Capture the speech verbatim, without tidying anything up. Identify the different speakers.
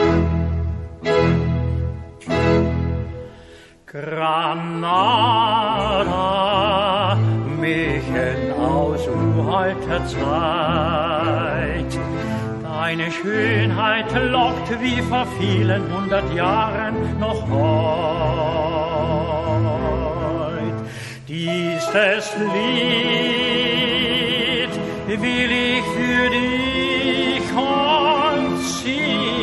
Speaker 1: Granada, Märchen aus uralter Zeit. Deine Schönheit lockt wie vor vielen hundert Jahren noch heut. Dieses Lied will ich für dich und sie